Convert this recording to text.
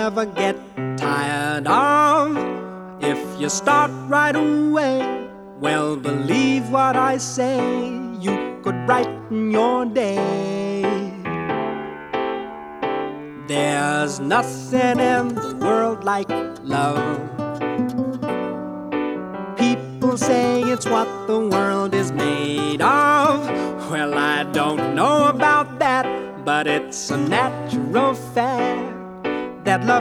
never get tired of. If you start right away, well, believe what I say, you could brighten your day. There's nothing in the world like love. People say it's what the world is made of. Well, I don't know about that, but it's a natural fact that love